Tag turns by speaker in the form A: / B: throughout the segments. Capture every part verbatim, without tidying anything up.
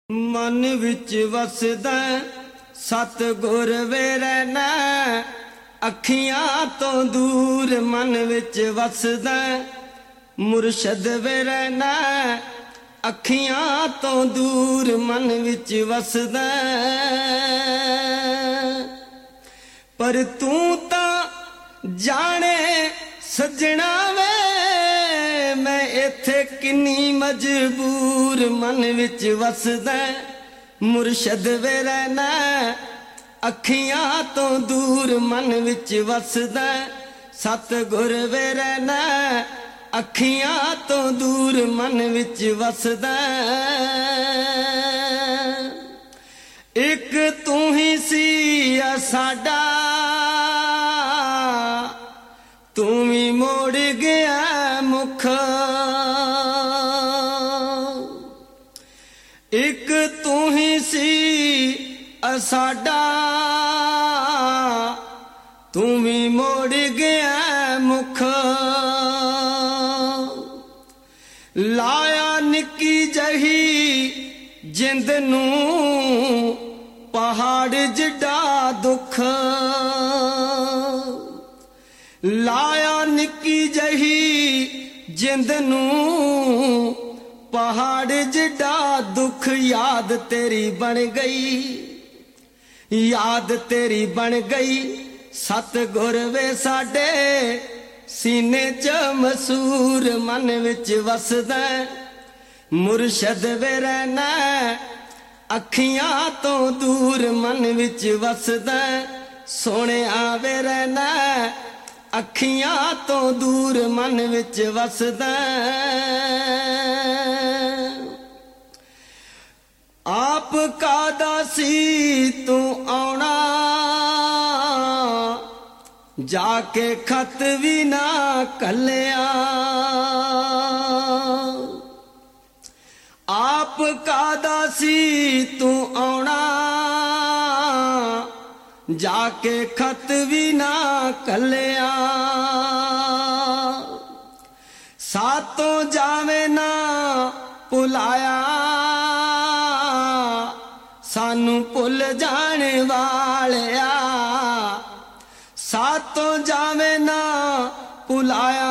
A: मन विच वसदा सतगुर वे रहना, अखियां तो दूर मन विच वसदा मुर्शद वे रहना, अखियां तो दूर मन विच वसदा। पर तू तां जाने सजना वे मैं इत्थे किन्नी मजबूर मन विच वसदा मुर्शद वे रहना, अखियां तो दूर मन विच वसदा सतगुर वे रहना, अखियां तो दूर मन विच वसदा। एक तू ही सी साडा तू भी मोड़ गया मुख, एक तू ही सी साडा तू भी मोड़ गया मुख। लाया निक्की जही जिंद नू पहाड़ जिड्डा दुख, लाया निक्की जही जिंद नू पहाड़ जिड्डा दुख। याद तेरी बन गई, याद तेरी बन गई सतगुर वे साडे सीने च मसूर मन विच वसदा मुर्शद वे रहना, अखियां तो दूर मन विच वसदा सोने आवे रहना, अखियां तो दूर मन विच वसदा। आप कादा सी तू आउणा जाके खत भी ना कलिया, आप कादा सी तू आउणा जाके खत भी ना कलिया। सातों जावे ना भुलाया सानू भुल जाने वालिया, सातों जावे ना भुलाया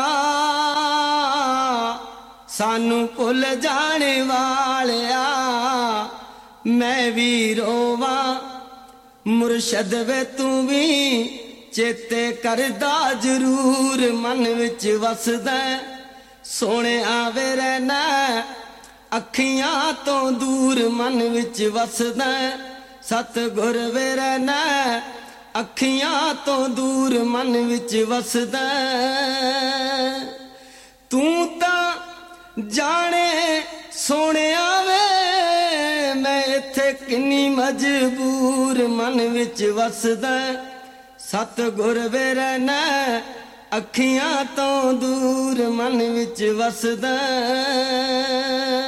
A: सानू भुल जाने वालिया। मैं भी रोवा मुर्शद वे तू भी चेते करदा जरूर मन विच वसदा सोने आवे रहना, अखियां तो दूर मन विच वसदा सतगुर वे रहना, अखियां तो दूर मन विच वसदा। तू तां जाने सोने आवे मैं इत्थे किन्नी मजबूर मन विच वसदा सतगुर वे रहना, अखियां तो दूर मन विच वसदा।